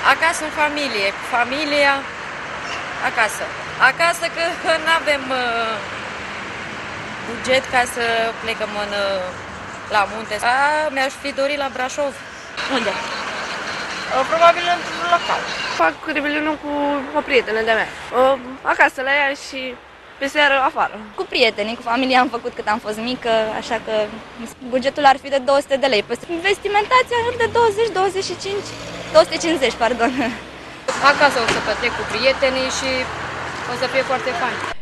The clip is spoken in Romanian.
Acasă în familie, cu familia, acasă. Acasă că nu avem buget ca să plecăm la munte. Mi-aș fi dorit la Brașov. Unde? Probabil într-un local. Fac revelionul cu o prietenă de-a mea. Acasă la ea și pe seară afară. Cu prietenii, cu familia am făcut cât am fost mică, așa că bugetul ar fi de 200 de lei. Vestimentația de 20, 25, 250, pardon. Acasă o să petrec cu prietenii și o să fie foarte fain.